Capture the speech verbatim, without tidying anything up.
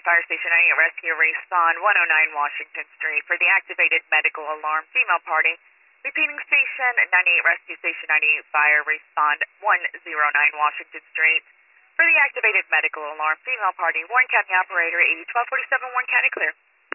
Fire Station ninety-eight Rescue, respond one oh nine Washington Street for the activated medical alarm female party. Repeating station ninety-eight Rescue, Station ninety-eight Fire, respond one oh nine Washington Street for the activated medical alarm female party. Warren County operator eighty twelve forty-seven, Warren County clear.